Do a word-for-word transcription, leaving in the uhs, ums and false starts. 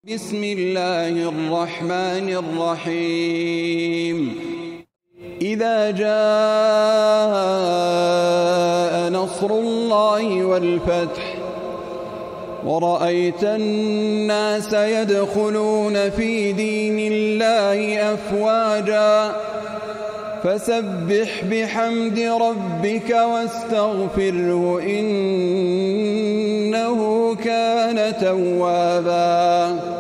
بسم الله الرحمن الرحيم إذا جاء نصر الله والفتح ورأيت الناس يدخلون في دين الله أفواجا فسبح بحمد ربك واستغفره إنه كان توابا.